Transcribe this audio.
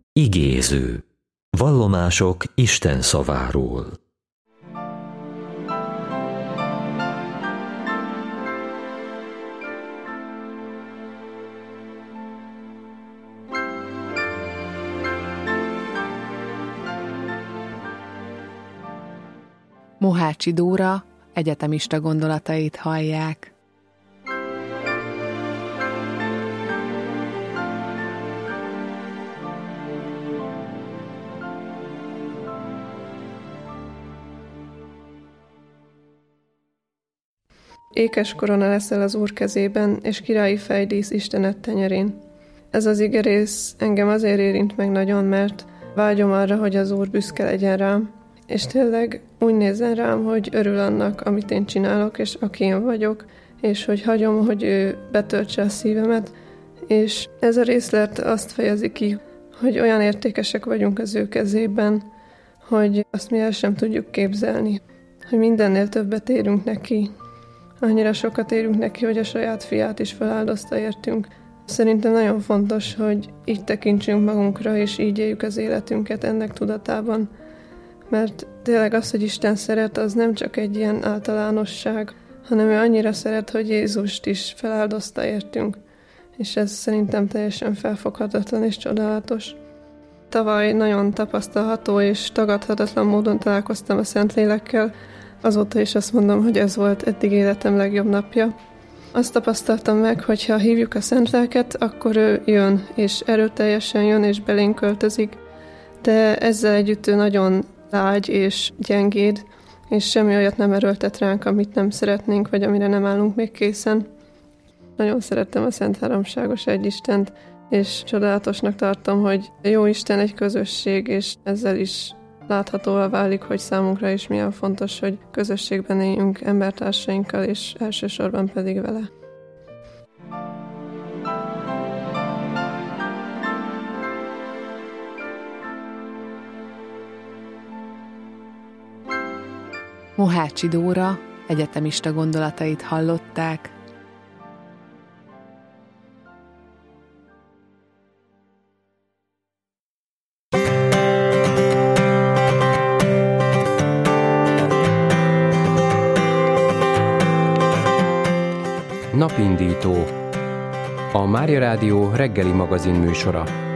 Igéző. Vallomások Isten szaváról. Mohácsi Dóra egyetemista gondolatait hallják. Ékes korona leszel az Úr kezében, és királyi fejdísz Istenet tenyerén. Ez az igerész engem azért érint meg nagyon, mert vágyom arra, hogy az Úr büszke legyen rám, és tényleg úgy nézzen rám, hogy örül annak, amit én csinálok, és aki én vagyok, és hogy hagyom, hogy ő betöltse a szívemet, és ez a részlet azt fejezi ki, hogy olyan értékesek vagyunk az ő kezében, hogy azt mi el sem tudjuk képzelni, hogy mindennél többet érünk neki. Annyira sokat érünk neki, hogy a saját fiát is feláldozta értünk. Szerintem nagyon fontos, hogy így tekintsünk magunkra, és így éljük az életünket ennek tudatában. Mert tényleg az, hogy Isten szeret, az nem csak egy ilyen általánosság, hanem ő annyira szeret, hogy Jézust is feláldozta értünk. És ez szerintem teljesen felfoghatatlan és csodálatos. Tavaly nagyon tapasztalható és tagadhatatlan módon találkoztam a Szentlélekkel, azóta is azt mondom, hogy ez volt eddig életem legjobb napja. Azt tapasztaltam meg, hogy ha hívjuk a Szentléleket, akkor ő jön, és erőteljesen jön, és belénk költözik, de ezzel együtt ő nagyon lágy és gyengéd, és semmi olyat nem erőltet ránk, amit nem szeretnénk, vagy amire nem állunk még készen. Nagyon szerettem a Szent Háromságos Egyistent, és csodálatosnak tartom, hogy jó Isten egy közösség, és ezzel is láthatóvá válik, hogy számunkra is milyen fontos, hogy közösségben éljünk embertársainkkal, és elsősorban pedig vele. Mohácsi Dóra egyetemista gondolatait hallották. Napindító. A Mária Rádió reggeli magazin műsora.